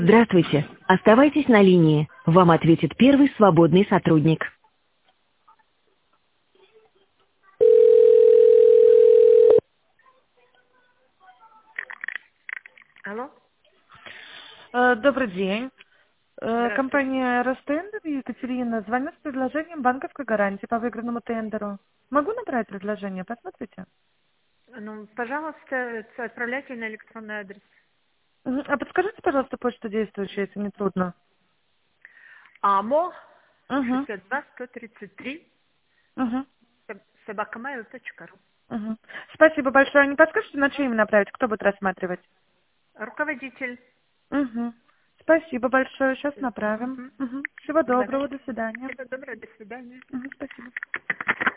Здравствуйте. Оставайтесь на линии. Вам ответит первый свободный сотрудник. Алло? Добрый день. Здравствуйте. Компания Ростендер, Екатерина, звоню с предложением банковской гарантии по выигранному тендеру. Могу набрать предложение? Посмотрите. Ну, пожалуйста, отправляйте на электронный адрес. А подскажите, пожалуйста, почту действующую, если не трудно. АМО Угу. 62 133 Угу. собакамейл.ру. Угу. Спасибо большое. Не подскажете, на чье имя направить? Кто будет рассматривать? Руководитель. Угу. Спасибо большое. Сейчас направим. Мгм. Угу. Всего доброго. Благодарю. До свидания. Всего доброго. До свидания. Угу. Спасибо.